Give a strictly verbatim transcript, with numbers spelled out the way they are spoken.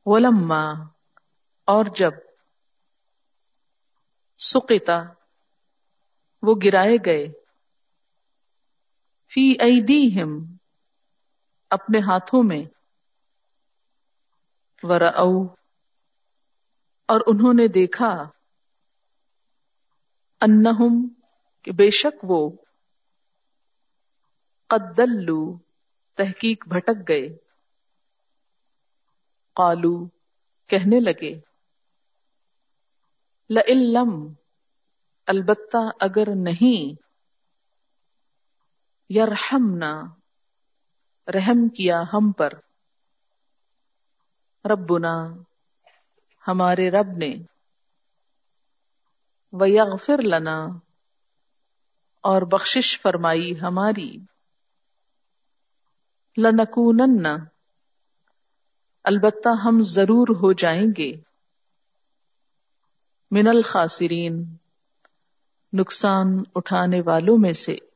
ولما اور جب سقطا وہ گرائے گئے فی ایدیہم اپنے ہاتھوں میں ورأو اور انہوں نے دیکھا انہم کہ بے شک وہ قد دلوا تحقیق بھٹک گئے قالو کہنے لگے لئن لم البتہ اگر نہیں یرحمنا رحم کیا ہم پر ربنا ہمارے رب نے ویغفر لنا اور بخشش فرمائی ہماری لنکونن البتہ ہم ضرور ہو جائیں گے من الخاسرین نقصان اٹھانے والوں میں سے